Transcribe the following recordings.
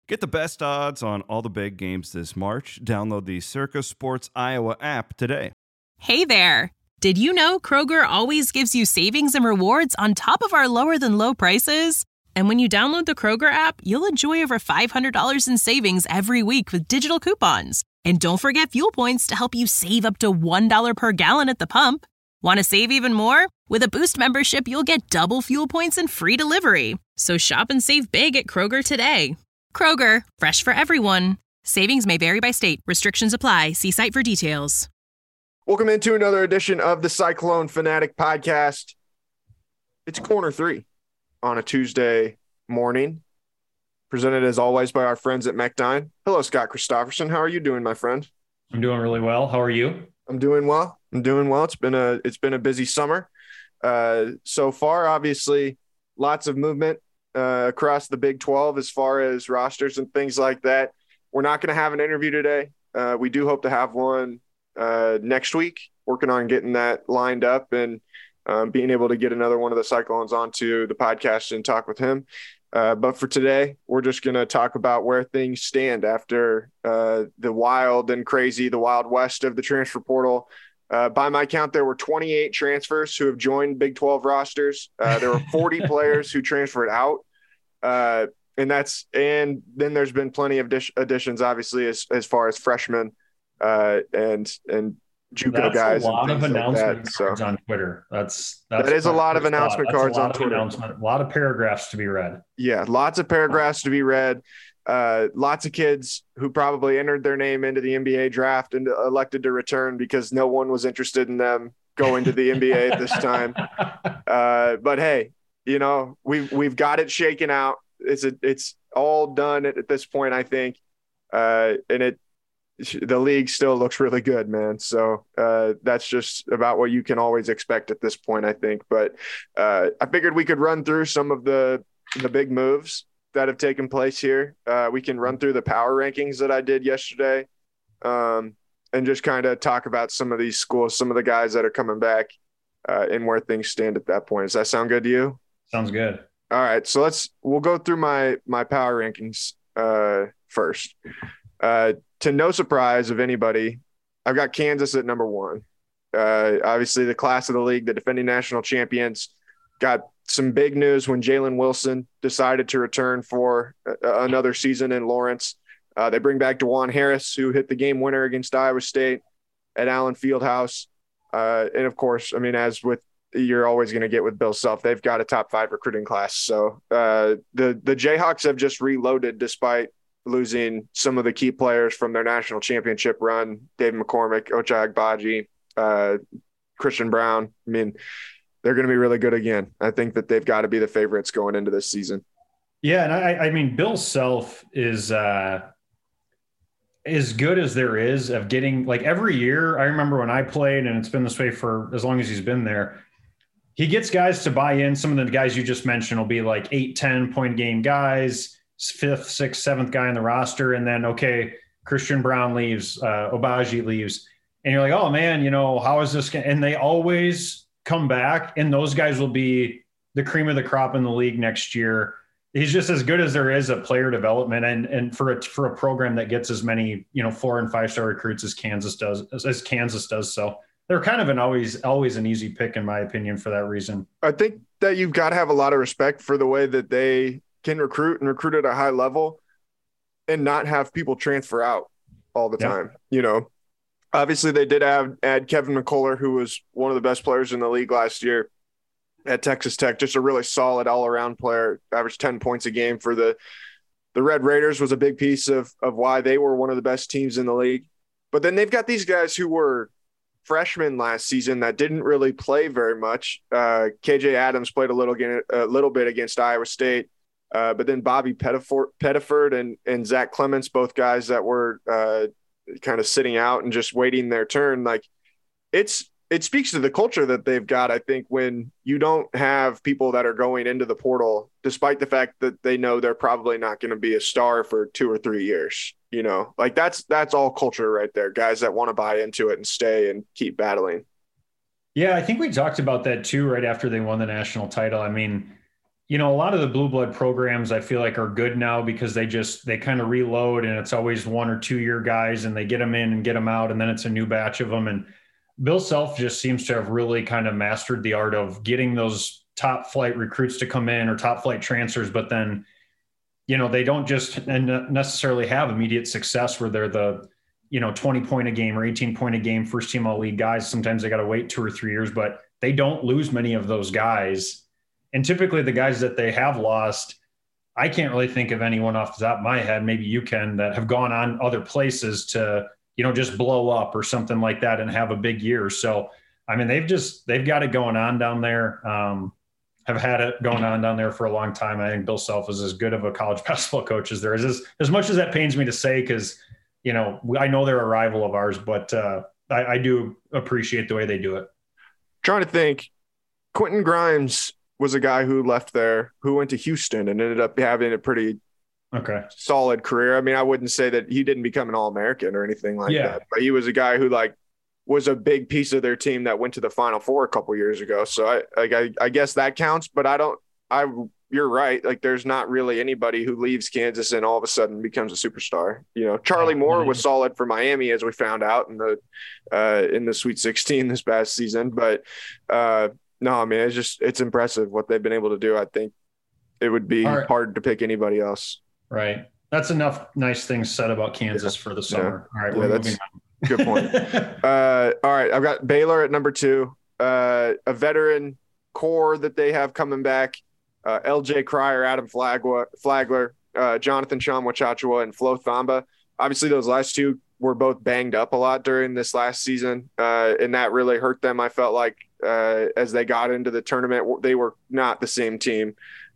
Get the best odds on all the big games this March. Download the Circa Sports Iowa app today. Hey there! Did you know Kroger always gives you savings and rewards on top of our lower-than-low prices? And when you download the Kroger app, you'll enjoy over $500 in savings every week with digital coupons. And don't forget fuel points to help you save up to $1 per gallon at the pump. Want to save even more? With a Boost membership, you'll get double fuel points and free delivery. So shop and save big at Kroger today. Kroger, fresh for everyone. Savings may vary by state. Restrictions apply. See site for details. Welcome into another edition of the Cyclone Fanatic Podcast. It's Corner 3 on a Tuesday morning, presented as always by our friends at Mech9. Hello, Scott Christopherson. How are you doing, my friend? I'm doing really well. How are you? I'm doing well. It's been a busy summer so far. Obviously, lots of movement across the Big 12 as far as rosters and things like that. We're not going to have an interview today. We do hope to have one next week, working on getting that lined up and being able to get another one of the Cyclones onto the podcast and talk with him. But for today, we're just going to talk about where things stand after the wild and crazy, the Wild West of the transfer portal. By my count, there were 28 transfers who have joined Big 12 rosters. There were 40 players who transferred out. And then there's been plenty of additions, obviously, as far as freshmen and JUCO guys. A lot of announcement like cards on Twitter. That is a lot of announcement cards on Twitter. A lot of paragraphs to be read. Yeah, lots of paragraphs to be read. Lots of kids who probably entered their name into the NBA draft and elected to return because no one was interested in them going to the NBA this time. But hey, you know, we've got it shaken out. It's all done at this point, I think. And the league still looks really good, man. So that's just about what you can always expect at this point, I think. But I figured we could run through some of the big moves that have taken place here. We can run through the power rankings that I did yesterday and just kind of talk about some of these schools, some of the guys that are coming back and where things stand at that point. Does that sound good to you? Sounds good. All right. So we'll go through my power rankings first. To no surprise of anybody, I've got Kansas at number 1. Obviously, the class of the league, the defending national champions, got some big news when Jalen Wilson decided to return for another season in Lawrence. They bring back DeJuan Harris, who hit the game winner against Iowa State at Allen Fieldhouse. And, of course, I mean, as with you're always going to get with Bill Self, they've got a top 5 recruiting class. So the Jayhawks have just reloaded despite losing some of the key players from their national championship run, David McCormick, Ochai Agbaji, Christian Brown. I mean, they're going to be really good again. I think that they've got to be the favorites going into this season. Yeah, and I mean, Bill Self is as good as there is of getting, like, every year. I remember when I played, and it's been this way for as long as he's been there, he gets guys to buy in. Some of the guys you just mentioned will be like 8-10 point game guys, 5th, 6th, 7th guy on the roster. And then, okay, Christian Brown leaves, Agbaji leaves. And you're like, oh man, you know, how is this? And they always come back, and those guys will be the cream of the crop in the league next year. He's just as good as there is at player development. And for a program that gets as many, you know, 4- and 5-star recruits as Kansas does. So they're kind of always an easy pick, in my opinion, for that reason. I think that you've got to have a lot of respect for the way that they can recruit at a high level and not have people transfer out all the time. You know, obviously they did add Kevin McCullough, who was one of the best players in the league last year at Texas Tech, just a really solid all-around player, averaged 10 points a game for the Red Raiders, was a big piece of why they were one of the best teams in the league. But then they've got these guys who were freshmen last season that didn't really play very much. KJ Adams played a little bit against Iowa State. But then Bobby Pettiford and Zach Clements, both guys that were kind of sitting out and just waiting their turn. Like, it speaks to the culture that they've got, I think, when you don't have people that are going into the portal, despite the fact that they know they're probably not going to be a star for 2 or 3 years. You know, like that's all culture right there. Guys that want to buy into it and stay and keep battling. Yeah, I think we talked about that too right after they won the national title. I mean, A lot of the blue blood programs I feel like are good now because they kind of reload, and it's always 1 or 2 year guys, and they get them in and get them out, and then it's a new batch of them. And Bill Self just seems to have really kind of mastered the art of getting those top flight recruits to come in or top flight transfers, but then, they don't just necessarily have immediate success where they're the, 20 point a game or 18 point a game, first team all league guys. Sometimes they got to wait 2 or 3 years, but they don't lose many of those guys. And typically the guys that they have lost, I can't really think of anyone off the top of my head, maybe you can, that have gone on other places to, just blow up or something like that and have a big year. So, I mean, they've got it going on down there. Have had it going on down there for a long time. I think Bill Self is as good of a college basketball coach as there is, as much as that pains me to say, because, I know they're a rival of ours, but I do appreciate the way they do it. Trying to think, Quentin Grimes was a guy who left there, who went to Houston and ended up having a pretty solid career. I mean, I wouldn't say that he didn't become an All-American or anything like that, but he was a guy who was a big piece of their team that went to the Final Four a couple years ago. So I guess that counts, but you're right. There's not really anybody who leaves Kansas and all of a sudden becomes a superstar. Charlie Moore was solid for Miami, as we found out in the Sweet 16 this past season. But no, I mean, it's impressive what they've been able to do. I think it would be hard to pick anybody else. Right. That's enough nice things said about Kansas for the summer. Yeah. All right. We're moving on. Good point. All right. I've got Baylor at number 2, a veteran core that they have coming back. LJ Cryer, Adam Flagler, Jonathan Tchamwa, and Flo Thamba. Obviously, those last two were both banged up a lot during this last season, and that really hurt them. I felt like as they got into the tournament, they were not the same team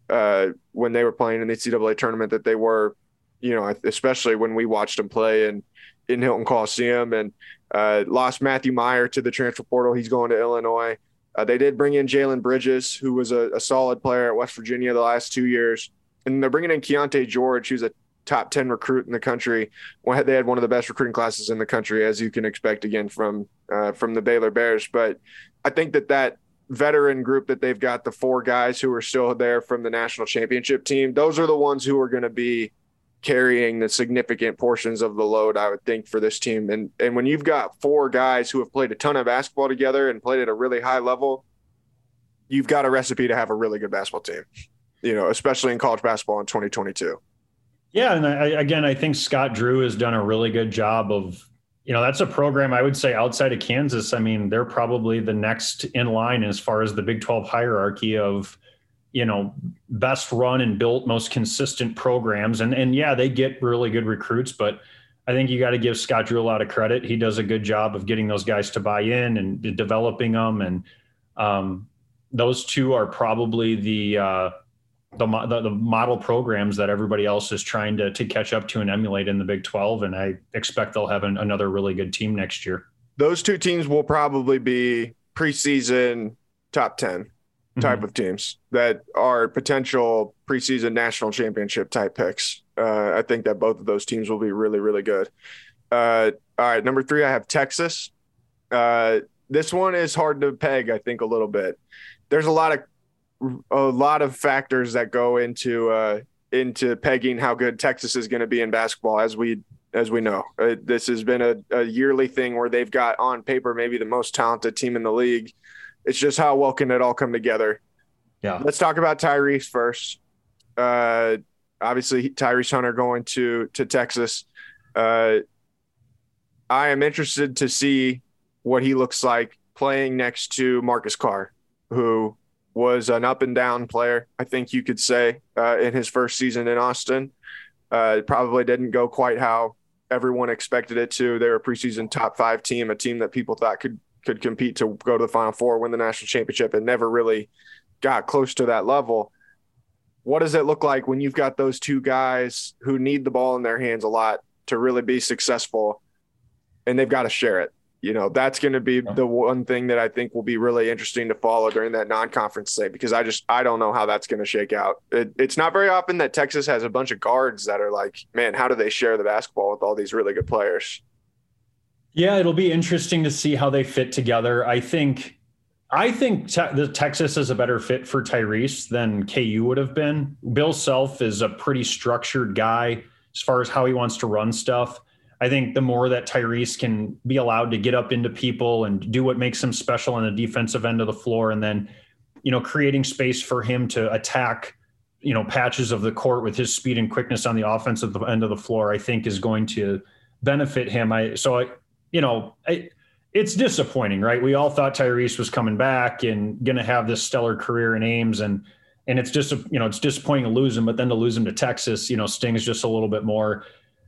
when they were playing in the NCAA tournament that they were, especially when we watched them play in Hilton Coliseum, and lost Matthew Meyer to the transfer portal. He's going to Illinois. They did bring in Jalen Bridges, who was a solid player at West Virginia the last 2 years. And they're bringing in Keontae George, who's a top 10 recruit in the country. They had one of the best recruiting classes in the country, as you can expect, again, from the Baylor Bears. But I think that veteran group that they've got, the 4 guys who are still there from the national championship team, those are the ones who are going to be carrying the significant portions of the load, I would think, for this team. And when you've got 4 guys who have played a ton of basketball together and played at a really high level, you've got a recipe to have a really good basketball team, especially in college basketball in 2022. Yeah. And I think Scott Drew has done a really good job of, that's a program I would say outside of Kansas. I mean, they're probably the next in line as far as the Big 12 hierarchy of, best run and built, most consistent programs. And yeah, they get really good recruits, but I think you got to give Scott Drew a lot of credit. He does a good job of getting those guys to buy in and developing them. And those two are probably the model programs that everybody else is trying to catch up to and emulate in the Big 12. And I expect they'll have another really good team next year. Those 2 teams will probably be preseason top 10 type of teams that are potential preseason national championship type picks. I think that both of those teams will be really, really good. All right. Number 3, I have Texas. This one is hard to peg, I think, a little bit. There's a lot of factors that go into pegging how good Texas is going to be in basketball, as we know. This has been a yearly thing where they've got on paper maybe the most talented team in the league. It's just how well can it all come together? Yeah. Let's talk about Tyrese first. Obviously, Tyrese Hunter going to Texas. I am interested to see what he looks like playing next to Marcus Carr, who was an up and down player, I think you could say, in his first season in Austin. Probably didn't go quite how everyone expected it to. They were a preseason top 5 team, a team that people thought could compete to go to the Final Four, win the national championship, and never really got close to that level. What does it look like when you've got those 2 guys who need the ball in their hands a lot to really be successful, and they've got to share it? That's going to be the one thing that I think will be really interesting to follow during that non-conference slate, because I don't know how that's going to shake out. It's not very often that Texas has a bunch of guards that are like, man, how do they share the basketball with all these really good players? Yeah, it'll be interesting to see how they fit together. I think I think the Texas is a better fit for Tyrese than KU would have been. Bill Self is a pretty structured guy as far as how he wants to run stuff. I think the more that Tyrese can be allowed to get up into people and do what makes him special on the defensive end of the floor, and then, creating space for him to attack, patches of the court with his speed and quickness on the offensive end of the floor, I think is going to benefit him. It's disappointing, right? We all thought Tyrese was coming back and going to have this stellar career in Ames, and it's just, it's disappointing to lose him, but then to lose him to Texas, stings just a little bit more.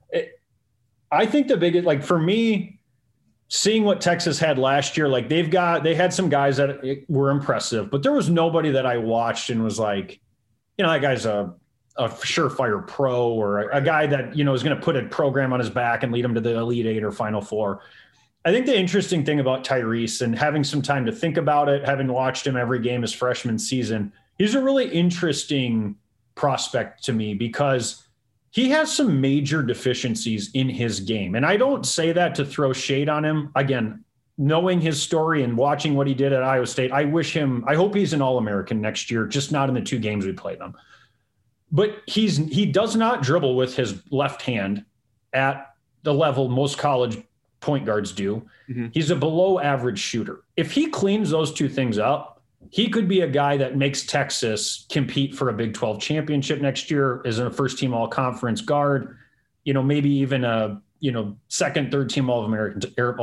I think the biggest, for me, seeing what Texas had last year, they had some guys that were impressive, but there was nobody that I watched and was like, that guy's a surefire pro, or a guy that, is going to put a program on his back and lead him to the Elite Eight or Final Four. I think the interesting thing about Tyrese, and having some time to think about it, having watched him every game his freshman season, he's a really interesting prospect to me because he has some major deficiencies in his game. And I don't say that to throw shade on him. Again, knowing his story and watching what he did at Iowa State, I hope he's an All-American next year, just not in the 2 games we played them. But he does not dribble with his left hand at the level most college point guards do. Mm-hmm. He's a below average shooter. If he cleans those 2 things up, he could be a guy that makes Texas compete for a Big 12 championship next year as a first team all conference guard, maybe even a, second, third team All-American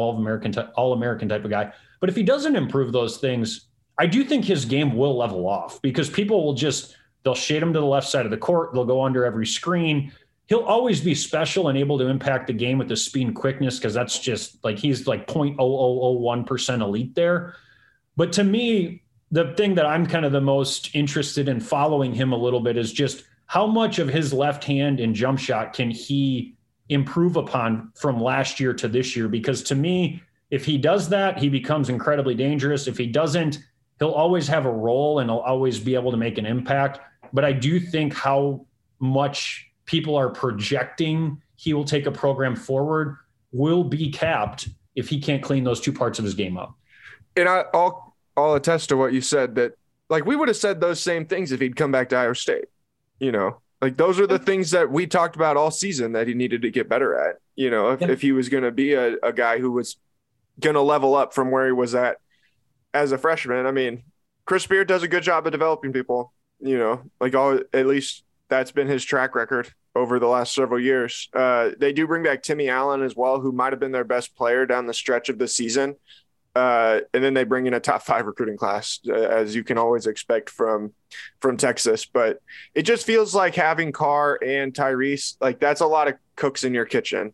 type of guy. But if he doesn't improve those things, I do think his game will level off because people will they'll shade him to the left side of the court. They'll go under every screen. He'll always be special and able to impact the game with the speed and quickness because that's just he's 0.0001% elite there. But to me, the thing that I'm kind of the most interested in following him a little bit is just how much of his left hand and jump shot can he improve upon from last year to this year? Because to me, if he does that, he becomes incredibly dangerous. If he doesn't, he'll always have a role and he'll always be able to make an impact. But I do think how much people are projecting he will take a program forward will be capped if he can't clean those 2 parts of his game up. And I'll attest to what you said, that we would have said those same things if he'd come back to Iowa State. Those are the things that we talked about all season that he needed to get better at. If he was going to be a guy who was going to level up from where he was at as a freshman. I mean, Chris Beard does a good job of developing people, at least that's been his track record over the last several years. They do bring back Timmy Allen as well, who might've been their best player down the stretch of the season. And then they bring in a top 5 recruiting class, as you can always expect from Texas. But it just feels like having Carr and Tyrese, that's a lot of cooks in your kitchen.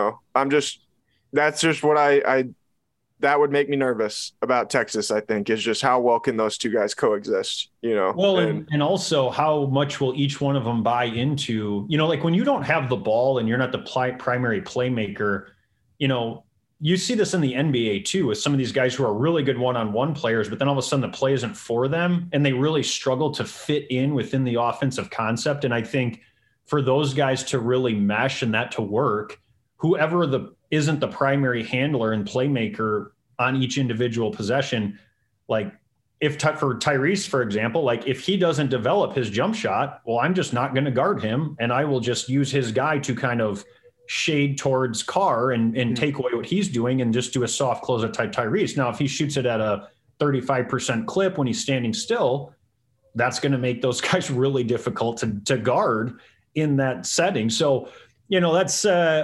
That's just what that would make me nervous about Texas, I think, is just how well can those 2 guys coexist, Well, and also how much will each one of them buy into, when you don't have the ball and you're not the primary playmaker, you see this in the NBA too, with some of these guys who are really good one-on-one players, but then all of a sudden the play isn't for them and they really struggle to fit in within the offensive concept. And I think for those guys to really mesh and that to work, whoever isn't the primary handler and playmaker on each individual possession, for Tyrese, for example, if he doesn't develop his jump shot, well, I'm just not going to guard him. And I will just use his guy to kind of shade towards Carr and take away what he's doing and just do a soft closeout type Tyrese. Now, if he shoots it at a 35% clip when he's standing still, that's going to make those guys really difficult to guard in that setting. So, that's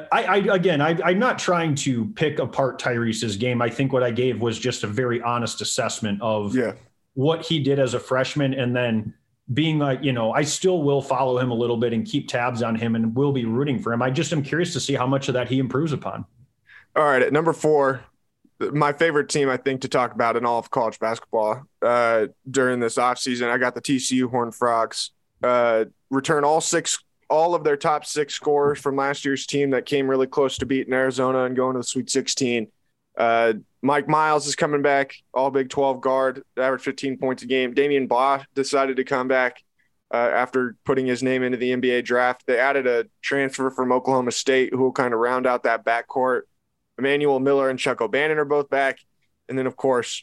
I'm not trying to pick apart Tyrese's game. I think what I gave was just a very honest assessment of what he did as a freshman. And then being I still will follow him a little bit and keep tabs on him and will be rooting for him. I just am curious to see how much of that he improves upon. All right. At number 4, my favorite team, I think, to talk about in all of college basketball during this offseason, I got the TCU Horned Frogs. Return all of their top 6 scorers from last year's team that came really close to beating Arizona and going to the Sweet 16. Mike Miles is coming back, all Big 12 guard, average 15 points a game. Damian Baugh decided to come back after putting his name into the NBA draft. They added a transfer from Oklahoma State who will kind of round out that backcourt. Emmanuel Miller and Chuck O'Bannon are both back. And then, of course,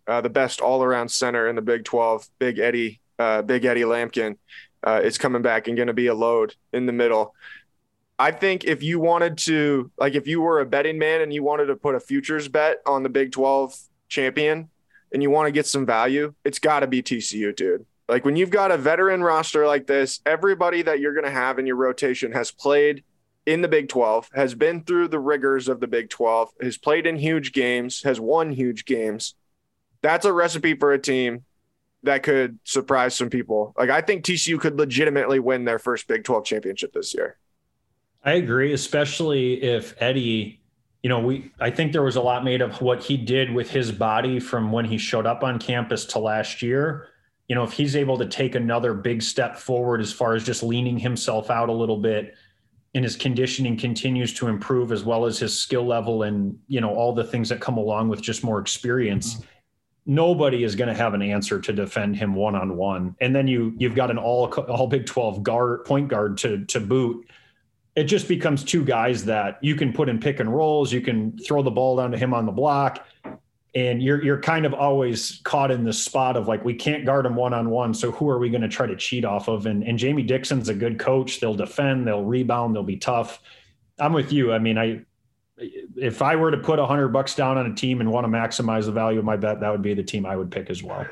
the best all-around center in the Big 12, Big Eddie Lampkin, is coming back and going to be a load in the middle. I think if you wanted to, like, if you were a betting man and you wanted to put a futures bet on the Big 12 champion and you want to get some value, it's got to be TCU, dude. Like, when you've got a veteran roster like this, everybody that you're going to have in your rotation has played in the Big 12, has been through the rigors of the Big 12, has played in huge games, has won huge games. That's a recipe for a team that could surprise some people. Like, I think TCU could legitimately win their first Big 12 championship this year. I agree, especially if Eddie, I think there was a lot made of what he did with his body from when he showed up on campus to last year. If he's able to take another big step forward as far as just leaning himself out a little bit, and his conditioning continues to improve, as well as his skill level and, all the things that come along with just more experience, nobody is going to have an answer to defend him one-on-one. And then you've got an all Big 12 point guard to boot. It just becomes two guys that you can put in pick and rolls. You can throw the ball down to him on the block, and you're kind of always caught in this spot of like, we can't guard him one-on-one. So who are we going to try to cheat off of? And Jamie Dixon's a good coach. They'll defend, they'll rebound, they'll be tough. I'm with you. I mean, if I were to put $100 down on a team and want to maximize the value of my bet, that would be the team I would pick as well.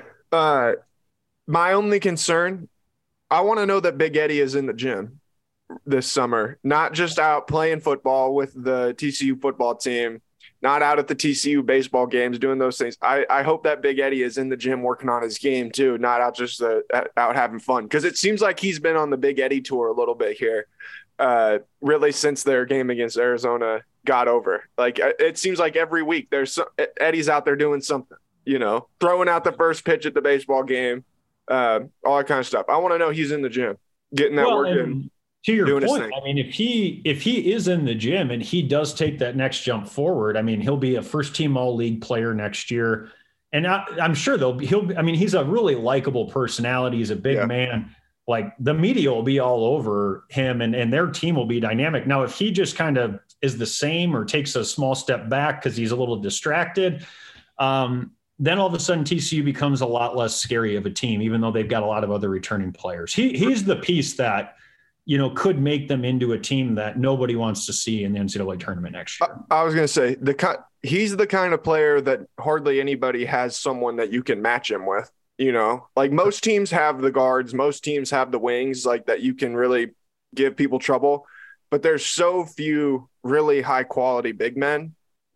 My only concern, I want to know that Big Eddie is in the gym this summer, not just out playing football with the TCU football team, not out at the TCU baseball games doing those things. I hope that Big Eddie is in the gym working on his game too, not out just out having fun, because it seems like he's been on the Big Eddie tour a little bit here, really since their game against Arizona got over. Like, it seems like every week Eddie's out there doing something, throwing out the first pitch at the baseball game, all that kind of stuff. I want to know he's in the gym getting that work in. To your point, I mean, if he is in the gym and he does take that next jump forward, I mean, he'll be a first-team all-league player next year. And I'm sure he's a really likable personality. He's a big man. Like, the media will be all over him, and their team will be dynamic. Now, if he just kind of is the same or takes a small step back because he's a little distracted, then all of a sudden TCU becomes a lot less scary of a team, even though they've got a lot of other returning players. He's the piece that could make them into a team that nobody wants to see in the NCAA tournament next year. I was going to say, he's the kind of player that hardly anybody has someone that you can match him with. Like, most teams have the guards, most teams have the wings, like, that you can really give people trouble. But there's so few really high quality big men,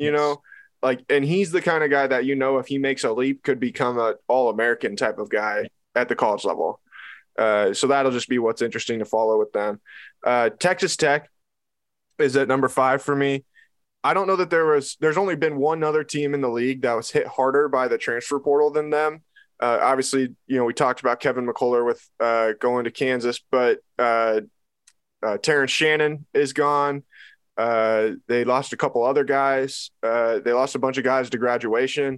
like, and he's the kind of guy that, if he makes a leap, could become an All-American type of guy at the college level. So that'll just be what's interesting to follow with them. Texas Tech is at number 5 for me. I don't know that there's only been one other team in the league that was hit harder by the transfer portal than them. Obviously, we talked about Kevin McCullough with going to Kansas, but Terrence Shannon is gone. They lost a couple other guys. They lost a bunch of guys to graduation.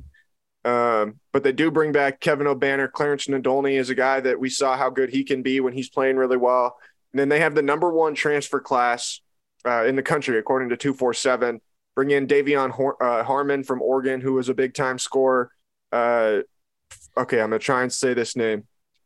But they do bring back Kevin O'Banner. Clarence Nadolny is a guy that we saw how good he can be when he's playing really well. And then they have the number 1 transfer class in the country, according to 247. Bring in Davion Harmon from Oregon, who was a big-time scorer. Okay, I'm going to try and say this name.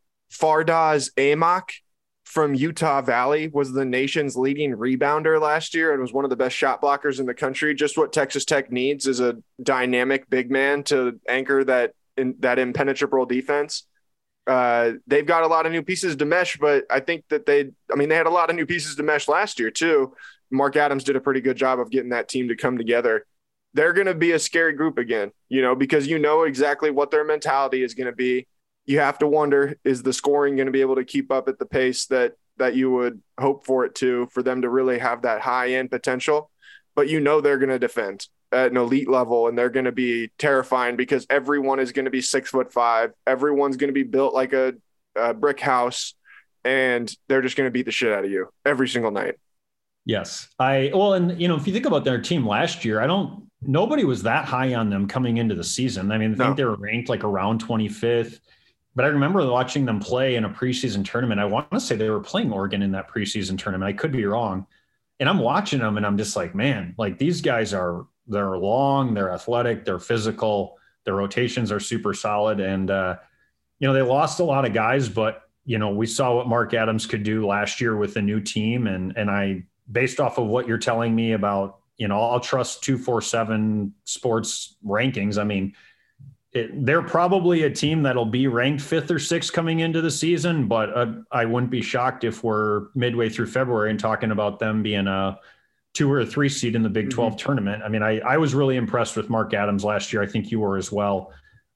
Fardaz Amak from Utah Valley was the nation's leading rebounder last year and was one of the best shot blockers in the country. Just what Texas Tech needs is a dynamic big man to anchor that impenetrable defense. They've got a lot of new pieces to mesh, but I think that they had a lot of new pieces to mesh last year too. Mark Adams did a pretty good job of getting that team to come together. They're going to be a scary group again, because exactly what their mentality is going to be. You have to wonder, is the scoring going to be able to keep up at the pace that you would hope for it to, for them to really have that high end potential? But they're going to defend at an elite level, and they're going to be terrifying because everyone is going to be 6'5". Everyone's going to be built like a brick house, and they're just going to beat the shit out of you every single night. Yes. If you think about their team last year, nobody was that high on them coming into the season. I think they were ranked like around 25th. But I remember watching them play in a preseason tournament. I want to say they were playing Oregon in that preseason tournament. I could be wrong. And I'm watching them and I'm just like, man, like, these guys they're long, they're athletic, they're physical, Their rotations are super solid. And, they lost a lot of guys, but, we saw what Mark Adams could do last year with a new team. And I, based off of what you're telling me about, I'll trust 247 Sports rankings. I mean, they're probably a team that'll be ranked 5th or 6th coming into the season, but I wouldn't be shocked if we're midway through February and talking about them being a 2 or 3 seed in the Big 12 tournament. I mean, I was really impressed with Mark Adams last year. I think you were as well.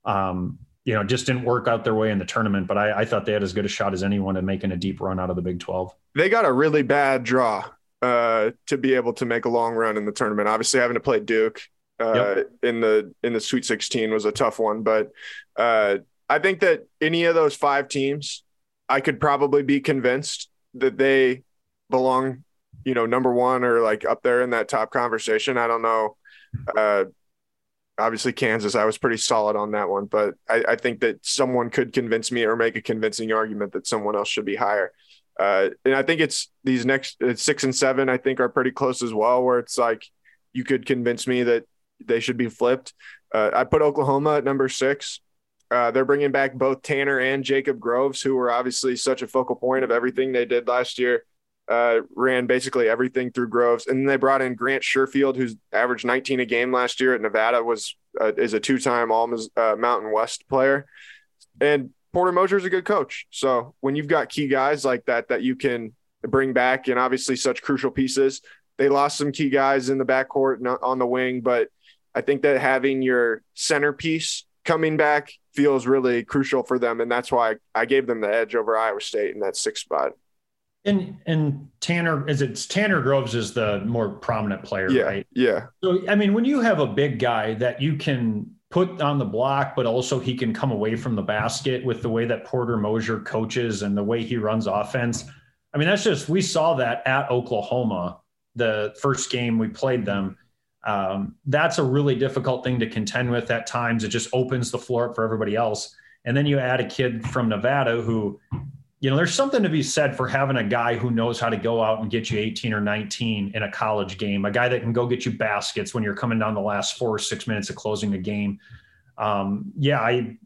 Just didn't work out their way in the tournament, but I thought they had as good a shot as anyone at making a deep run out of the Big 12. They got a really bad draw to be able to make a long run in the tournament. Obviously having to play Duke in the Sweet 16 was a tough one, but I think that any of those 5 teams, I could probably be convinced that they belong, number 1 or like up there in that top conversation. I don't know. Obviously Kansas, I was pretty solid on that one, but I think that someone could convince me or make a convincing argument that someone else should be higher. And I think it's these next 6 and 7, I think are pretty close as well, where it's like, you could convince me that they should be flipped. I put Oklahoma at number 6. They're bringing back both Tanner and Jacob Groves, who were obviously such a focal point of everything they did last year. Ran basically everything through Groves. And then they brought in Grant Sherfield, who's averaged 19 a game last year at Nevada, is a 2-time Mountain West player. And Porter Mosier's a good coach. So when you've got key guys like that you can bring back, and obviously such crucial pieces, they lost some key guys in the backcourt and on the wing, but I think that having your centerpiece coming back feels really crucial for them. And that's why I gave them the edge over Iowa State in that 6th spot. And Tanner Groves is the more prominent player, right? Yeah. So, I mean, when you have a big guy that you can put on the block, but also he can come away from the basket with the way that Porter Mosier coaches and the way he runs offense. I mean, we saw that at Oklahoma, the first game we played them. That's a really difficult thing to contend with at times. It just opens the floor up for everybody else. And then you add a kid from Nevada who, there's something to be said for having a guy who knows how to go out and get you 18 or 19 in a college game, a guy that can go get you baskets when you're coming down the last 4 or 6 minutes of closing the game. I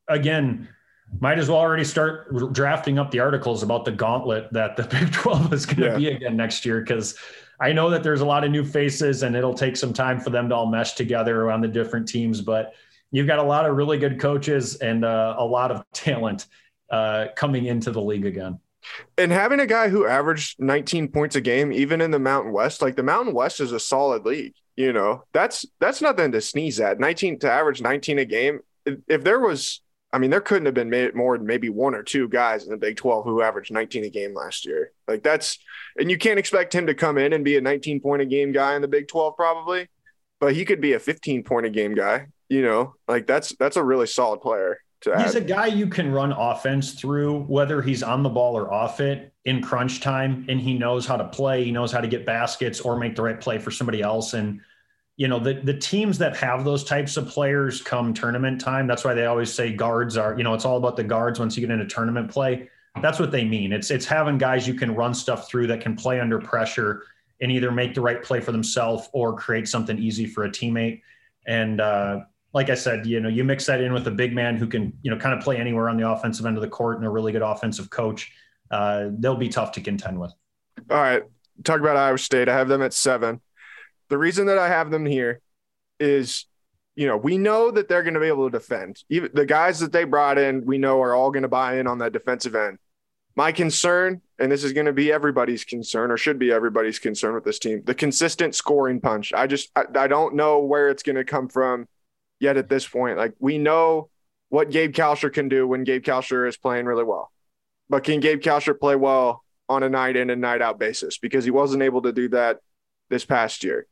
might as well already start drafting up the articles about the gauntlet that the Big 12 is going to be again next year, because I know that there's a lot of new faces and it'll take some time for them to all mesh together around the different teams, but you've got a lot of really good coaches and a lot of talent coming into the league again. And having a guy who averaged 19 points a game, even in the Mountain West, like the Mountain West is a solid league, that's nothing to sneeze at. 19 to average 19 a game. If there was, there couldn't have been more than maybe 1 or 2 guys in the Big 12 who averaged 19 a game last year. Like and you can't expect him to come in and be a 19 point a game guy in the Big 12 probably, but he could be a 15 point a game guy, that's a really solid player. He's a guy you can run offense through, whether he's on the ball or off it in crunch time, and he knows how to play. He knows how to get baskets or make the right play for somebody else. And, the teams that have those types of players come tournament time, that's why they always say guards are, it's all about the guards once you get into tournament play. That's what they mean. It's having guys you can run stuff through that can play under pressure and either make the right play for themselves or create something easy for a teammate. And, like I said, you mix that in with a big man who can, kind of play anywhere on the offensive end of the court and a really good offensive coach. They'll be tough to contend with. All right. Talk about Iowa State. I have them at 7. The reason that I have them here is, we know that they're going to be able to defend. Even the guys that they brought in, we know are all going to buy in on that defensive end. My concern, and this is going to be everybody's concern or should be everybody's concern with this team, the consistent scoring punch. I don't know where it's going to come from yet at this point. Like, we know what Gabe Kalsher can do when Gabe Kalsher is playing really well. But can Gabe Kalsher play well on a night in and night out basis? Because he wasn't able to do that this past year.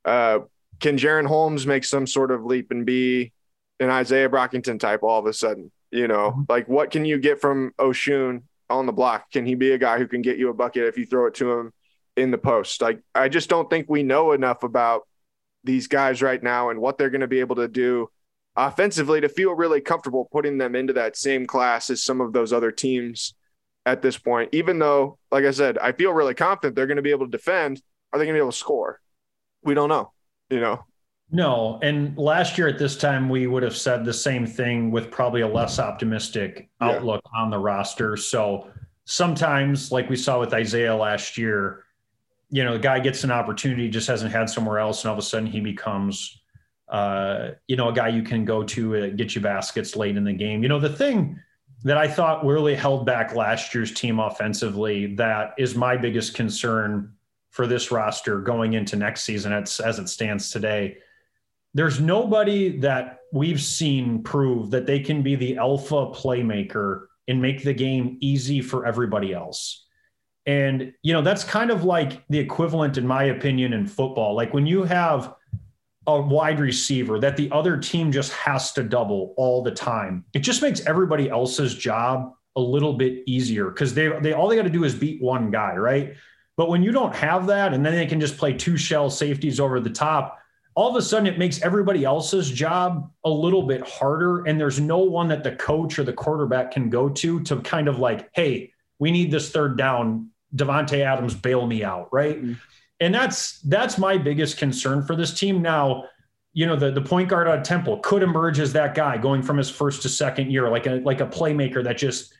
Can Jaron Holmes make some sort of leap and be an Isaiah Brockington type all of a sudden? Like, what can you get from Oshun on the block? Can he be a guy who can get you a bucket if you throw it to him in the post? Like, I just don't think we know enough about these guys right now and what they're going to be able to do offensively to feel really comfortable putting them into that same class as some of those other teams at this point. Even though, like I said, I feel really confident they're going to be able to defend. Are they going to be able to score? We don't know. No. And last year at this time, we would have said the same thing with probably a less optimistic outlook on the roster. So sometimes, like we saw with Isaiah last year, the guy gets an opportunity, just hasn't had somewhere else, and all of a sudden he becomes, a guy you can go to get you baskets late in the game. The thing that I thought really held back last year's team offensively, that is my biggest concern for this roster going into next season as it stands today. There's nobody that we've seen prove that they can be the alpha playmaker and make the game easy for everybody else. And, that's kind of like the equivalent, in my opinion, in football. Like when you have a wide receiver that the other team just has to double all the time, it just makes everybody else's job a little bit easier because they all they got to do is beat one guy, right? But when you don't have that, and then they can just play two shell safeties over the top, all of a sudden it makes everybody else's job a little bit harder. And there's no one that the coach or the quarterback can go to kind of like, hey, we need this third down. Davante Adams, bail me out, right? Mm-hmm. And that's my biggest concern for this team. Now, the point guard out of Temple could emerge as that guy going from his first to second year, like a playmaker that just,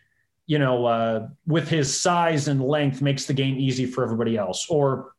with his size and length makes the game easy for everybody else. Or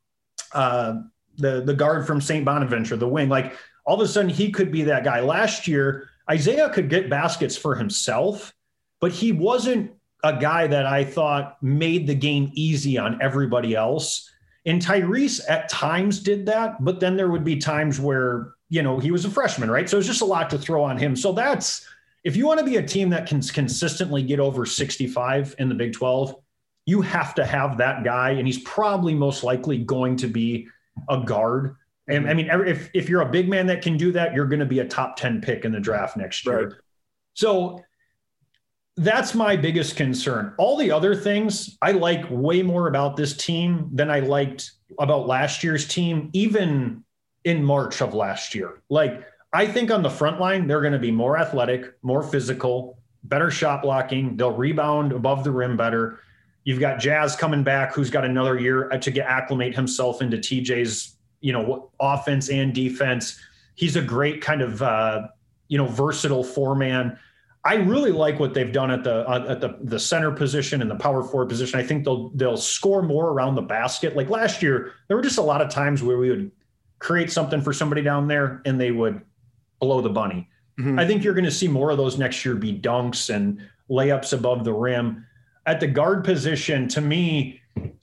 the guard from St. Bonaventure, the wing, like all of a sudden he could be that guy. Last year, Isaiah could get baskets for himself, but he wasn't a guy that I thought made the game easy on everybody else. And Tyrese at times did that, but then there would be times where, he was a freshman, right? So it's just a lot to throw on him. So if you want to be a team that can consistently get over 65 in the Big 12, you have to have that guy. And he's probably most likely going to be a guard. And I mean, if you're a big man that can do that, you're going to be a top 10 pick in the draft next year. Right. So that's my biggest concern. All the other things I like way more about this team than I liked about last year's team, even in March of last year. Like, I think on the front line, they're going to be more athletic, more physical, better shot blocking. They'll rebound above the rim better. You've got Jazz coming back, who's got another year to acclimate himself into TJ's, offense and defense. He's a great kind of, versatile four-man. I really like what they've done at the center position and the power forward position. I think they'll score more around the basket. Like last year, there were just a lot of times where we would create something for somebody down there and they would blow the bunny. Mm-hmm. I think you're going to see more of those next year be dunks and layups above the rim. At the guard position, to me,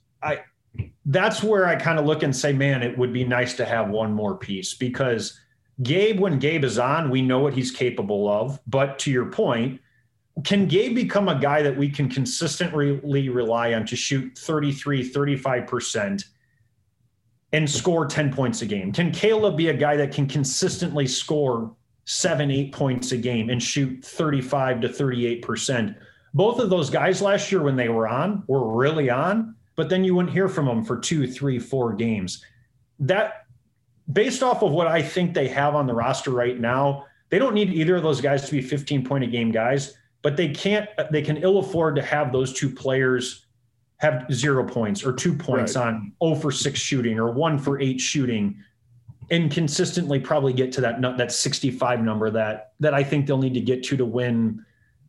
that's where I kind of look and say, man, it would be nice to have one more piece, because Gabe, when Gabe is on, we know what he's capable of. But to your point, can Gabe become a guy that we can consistently rely on to shoot 33, 35% and score 10 points a game? Can Caleb be a guy that can consistently score 7-8 points a game and shoot 35 to 38%? Both of those guys last year when they were on were really on, but then you wouldn't hear from them for 2, 3, 4 games. That, based off of what I think they have on the roster right now, they don't need either of those guys to be 15-point-a-game guys, but they can ill afford to have those two players have 0 points or 2 points on 0 for 6 shooting or 1 for 8 shooting, and consistently probably get to that 65 number that I think they'll need to get to win,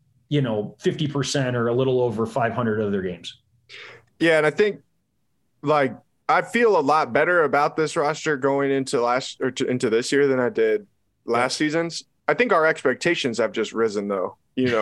50% or a little over 500 of their games. Yeah, and I think I feel a lot better about this roster going into into this year than I did last season's. I think our expectations have just risen, though.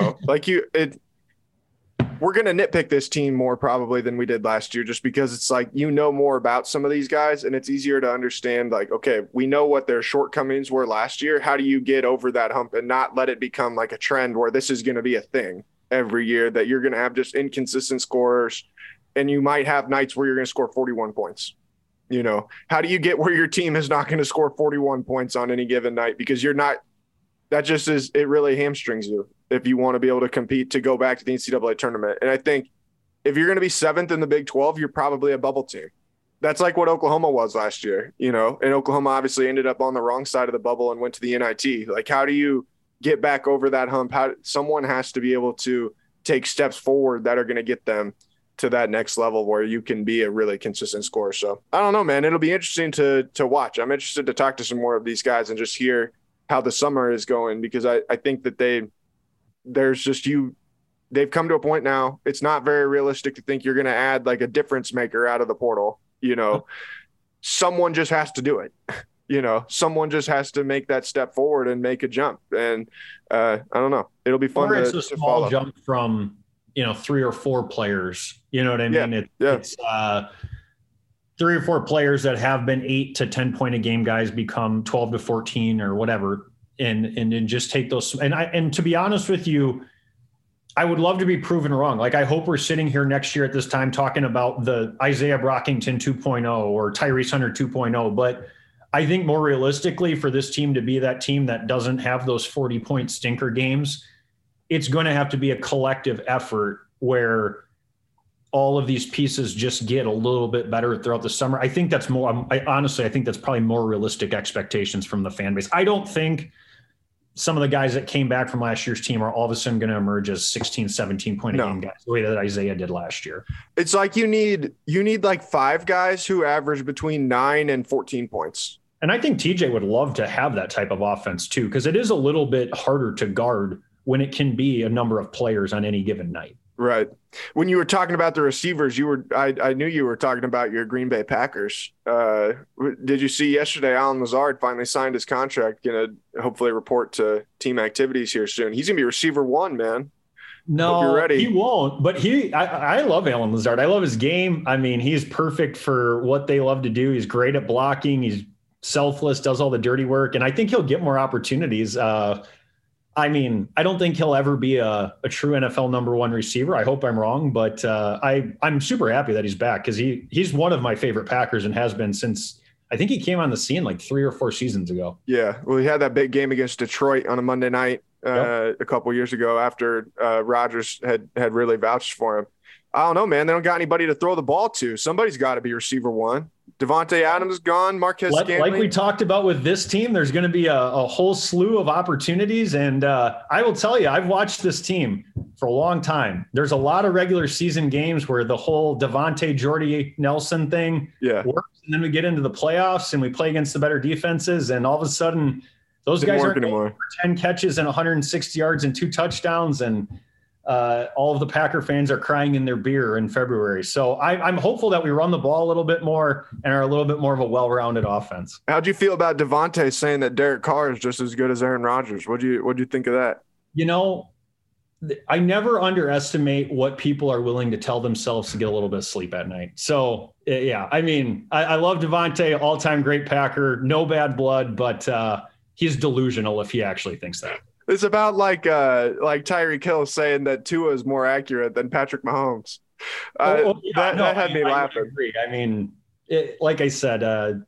We're going to nitpick this team more probably than we did last year, just because it's like, more about some of these guys, and it's easier to understand, like, okay, we know what their shortcomings were last year. How do you get over that hump and not let it become like a trend where this is going to be a thing every year, that you're going to have just inconsistent scorers, and you might have nights where you're going to score 41 points. How do you get where your team is not going to score 41 points on any given night? Because you're not – that just is – it really hamstrings you if you want to be able to compete to go back to the NCAA tournament. And I think if you're going to be 7th in the Big 12, you're probably a bubble team. That's like what Oklahoma was last year, and Oklahoma obviously ended up on the wrong side of the bubble and went to the NIT. Like, how do you get back over that hump? Someone has to be able to take steps forward that are going to get them to that next level where you can be a really consistent scorer. So I don't know, man. It'll be interesting to watch. I'm interested to talk to some more of these guys and just hear how the summer is going, because I think that they've come to a point now. It's not very realistic to think you're going to add like a difference maker out of the portal. Someone just has to do it. Someone just has to make that step forward and make a jump. And I don't know. It'll be fun. Or it's a small jump from, 3 or 4 players. You know what I mean? It's 3 or 4 players that have been 8 to 10 point a game guys become 12 to 14 or whatever. And then just take those. And to be honest with you, I would love to be proven wrong. Like, I hope we're sitting here next year at this time talking about the Isaiah Brockington 2.0 or Tyrese Hunter 2.0. But I think more realistically, for this team to be that team that doesn't have those 40-point stinker games, it's going to have to be a collective effort where all of these pieces just get a little bit better throughout the summer. I think that's more, honestly, I think that's probably more realistic expectations from the fan base. I don't think some of the guys that came back from last year's team are all of a sudden going to emerge as 16, 17 point a game guys, the way that Isaiah did last year. It's like you need like 5 guys who average between 9 and 14 points. And I think TJ would love to have that type of offense too, because it is a little bit harder to guard when it can be a number of players on any given night. Right. When you were talking about the receivers, I knew you were talking about your Green Bay Packers. Did you see yesterday Alan Lazard finally signed his contract, going to hopefully report to team activities here soon. He's going to be receiver 1, man. No, he won't. But I love Alan Lazard. I love his game. I mean, he's perfect for what they love to do. He's great at blocking. He's selfless, does all the dirty work. And I think he'll get more opportunities. I don't think he'll ever be a true NFL number 1 receiver. I hope I'm wrong, but I'm super happy that he's back, because he's one of my favorite Packers and has been since I think he came on the scene like 3 or 4 seasons ago. Yeah. Well, he had that big game against Detroit on a Monday night a couple years ago after Rodgers had really vouched for him. I don't know, man. They don't got anybody to throw the ball to. Somebody's got to be receiver 1. Devontae Adams is gone. Marquez Scantling. Like we talked about with this team, there's going to be a whole slew of opportunities. And I will tell you, I've watched this team for a long time. There's a lot of regular season games where the whole Devontae Jordy Nelson thing works. And then we get into the playoffs and we play against the better defenses. And all of a sudden, those guys aren't going for 10 catches and 160 yards and 2 touchdowns. And all of the Packer fans are crying in their beer in February. So I'm hopeful that we run the ball a little bit more and are a little bit more of a well-rounded offense. How'd you feel about Devontae saying that Derek Carr is just as good as Aaron Rodgers? What'd you think of that? I never underestimate what people are willing to tell themselves to get a little bit of sleep at night. So yeah, I love Devontae, all-time great Packer, no bad blood, but he's delusional if he actually thinks that. It's about like Tyreek Hill saying that Tua is more accurate than Patrick Mahomes. That had me laughing. I agree. I mean, like I said,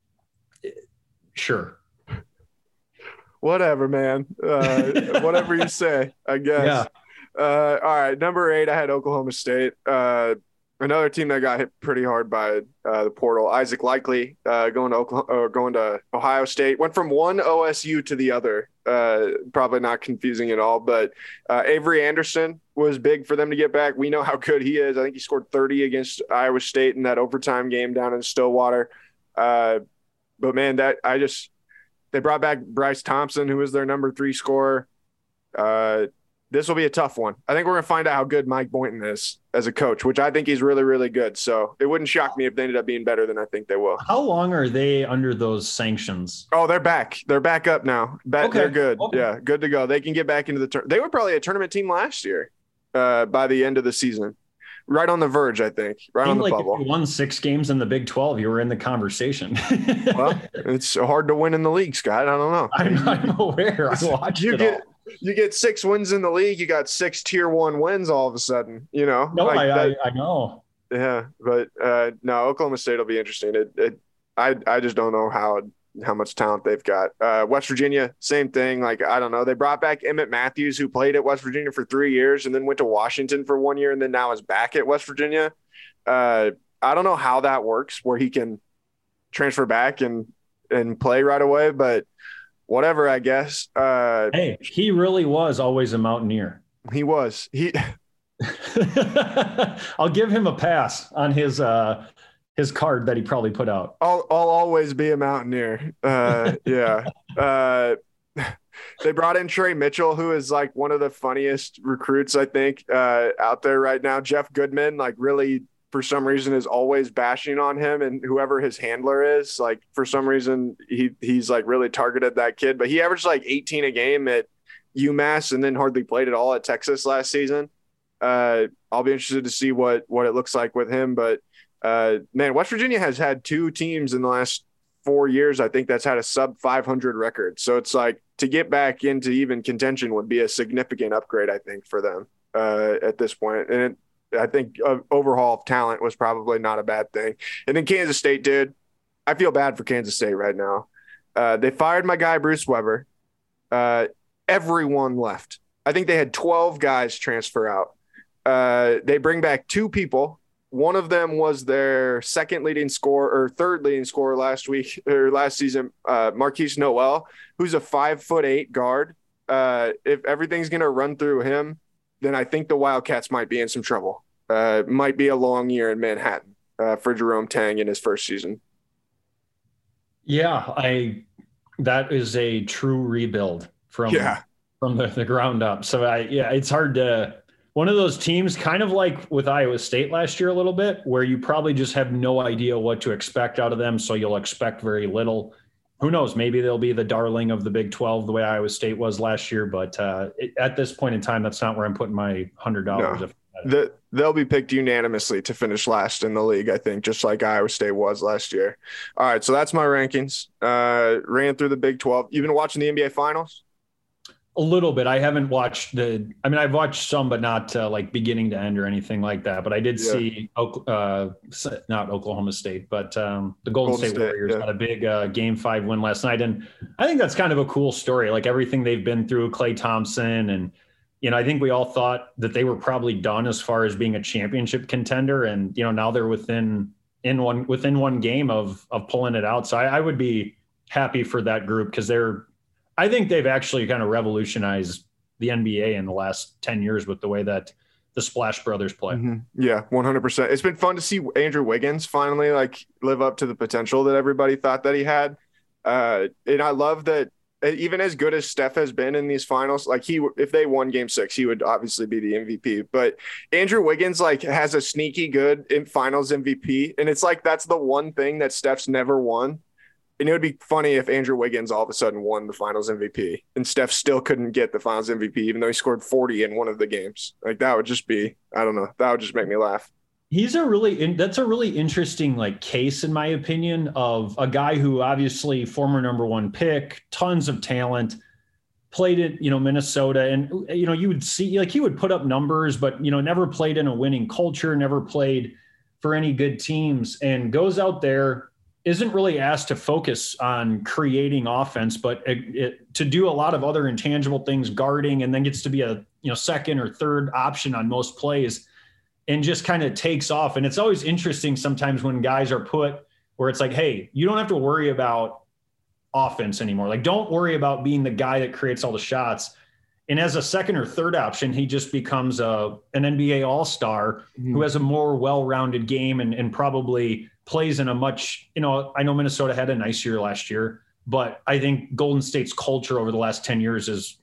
sure. Whatever, man. Whatever you say, I guess. Yeah. All right, number 8, I had Oklahoma State. Another team that got hit pretty hard by the portal. Isaac Likely going to Ohio State. Went from one OSU to the other. Probably not confusing at all. But Avery Anderson was big for them to get back. We know how good he is. I think he scored 30 against Iowa State in that overtime game down in Stillwater. But man, they brought back Bryce Thompson, who was their number 3 scorer. This will be a tough one. I think we're going to find out how good Mike Boynton is as a coach, which I think he's really, really good. So it wouldn't shock me if they ended up being better than I think they will. How long are they under those sanctions? Oh, they're back. They're back up now. Okay. They're good. Okay. Yeah, good to go. They can get back into the tournament. They were probably a tournament team last year by the end of the season. Right on the verge, I think. Right on the bubble. If you won 6 games in the Big 12, you were in the conversation. Well, it's hard to win in the league, Scott. I don't know. I'm aware. I watched it all. You get 6 wins in the league, you got 6 tier 1 wins all of a sudden, No, I know. Yeah, but no, Oklahoma State will be interesting. I just don't know how much talent they've got. West Virginia, same thing. Like, I don't know. They brought back Emmett Matthews, who played at West Virginia for 3 years and then went to Washington for 1 year and then now is back at West Virginia. I don't know how that works, where he can transfer back and play right away, but whatever, I guess. Hey, he really was always a Mountaineer. He was. I'll give him a pass on his card that he probably put out. I'll always be a Mountaineer. Yeah. They brought in Trey Mitchell, who is like one of the funniest recruits, I think, out there right now. Jeff Goodman, like really, for some reason, is always bashing on him, and whoever his handler is, like for some reason, he's like really targeted that kid. But he averaged like 18 a game at UMass and then hardly played at all at Texas last season. I'll be interested to see what it looks like with him. But man, West Virginia has had 2 teams in the last 4 years, I think, that's had a sub 500 record. So it's like to get back into even contention would be a significant upgrade, I think, for them at this point. And I think overhaul of talent was probably not a bad thing. And then Kansas State, dude, I feel bad for Kansas State right now. They fired my guy, Bruce Weber. Everyone left. I think they had 12 guys transfer out. They bring back 2 people. One of them was their third leading scorer last season, Marquise Noel, who's a 5'8" guard. If everything's going to run through him, then I think the Wildcats might be in some trouble. Might be a long year in Manhattan for Jerome Tang in his first season. Yeah, that is a true rebuild from the ground up. So it's hard to. One of those teams, kind of like with Iowa State last year a little bit, where you probably just have no idea what to expect out of them, so you'll expect very little. Who knows? Maybe they'll be the darling of the Big 12 the way Iowa State was last year, but at this point in time, that's not where I'm putting my $100. No. They'll be picked unanimously to finish last in the league, I think, just like Iowa State was last year. All right, so that's my rankings. Ran through the Big 12. You've been watching the NBA Finals? A little bit. I haven't watched I've watched some, but not like beginning to end or anything like that. But I did see, not Oklahoma State, but the Golden State Warriors had a big Game 5 win last night. And I think that's kind of a cool story. Like everything they've been through, Klay Thompson. And, I think we all thought that they were probably done as far as being a championship contender. And, now they're within one game of pulling it out. So I would be happy for that group because I think they've actually kind of revolutionized the NBA in the last 10 years with the way that the Splash Brothers play. Mm-hmm. Yeah, 100%. It's been fun to see Andrew Wiggins finally live up to the potential that everybody thought that he had. And I love that even as good as Steph has been in these finals, if they won Game 6, he would obviously be the MVP. But Andrew Wiggins has a sneaky good in finals MVP. And it's that's the one thing that Steph's never won. And it would be funny if Andrew Wiggins all of a sudden won the finals MVP and Steph still couldn't get the finals MVP, even though he scored 40 in one of the games. That would just be, I don't know. That would just make me laugh. That's a really interesting case, in my opinion, of a guy who obviously former number 1 pick, tons of talent, played at, Minnesota. And, you would see he would put up numbers, but, never played in a winning culture, never played for any good teams, and goes out there, isn't really asked to focus on creating offense, but to do a lot of other intangible things, guarding, and then gets to be a second or third option on most plays and just kind of takes off. And it's always interesting sometimes when guys are put where it's hey, you don't have to worry about offense anymore. Don't worry about being the guy that creates all the shots. And as a second or third option, he just becomes an NBA all-star who has a more well-rounded game and probably plays in a much, I know Minnesota had a nice year last year, but I think Golden State's culture over the last 10 years is,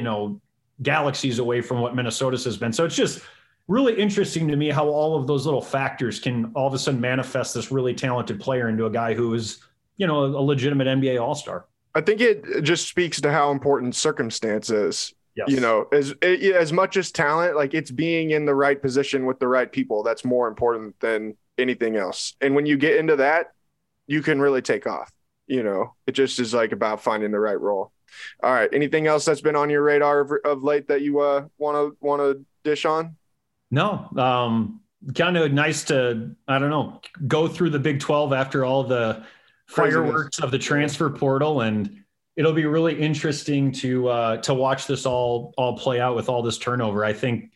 galaxies away from what Minnesota's has been. So it's just really interesting to me how all of those little factors can all of a sudden manifest this really talented player into a guy who is, a legitimate NBA all-star. I think it just speaks to how important circumstance is. Yes. As much as talent, it's being in the right position with the right people. That's more important than anything else. And when you get into that, you can really take off. It just is about finding the right role. All right. Anything else that's been on your radar of late that you want to dish on? No. Kind of nice to, I don't know, go through the Big 12 after all the fireworks of the transfer portal, and it'll be really interesting to watch this all play out with all this turnover. I think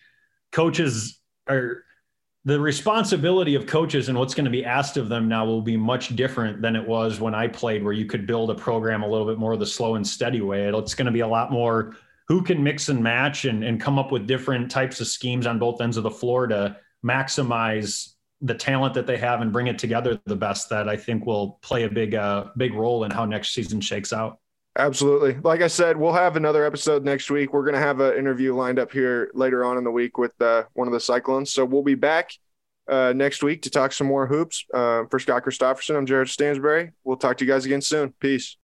the responsibility of coaches and what's going to be asked of them now will be much different than it was when I played, where you could build a program a little bit more the slow and steady way. It's going to be a lot more who can mix and match and come up with different types of schemes on both ends of the floor to maximize the talent that they have and bring it together the best, that I think will play a big role in how next season shakes out. Absolutely. Like I said, we'll have another episode next week. We're going to have an interview lined up here later on in the week with one of the Cyclones. So we'll be back next week to talk some more hoops. For Scott Christopherson, I'm Jared Stansberry. We'll talk to you guys again soon. Peace.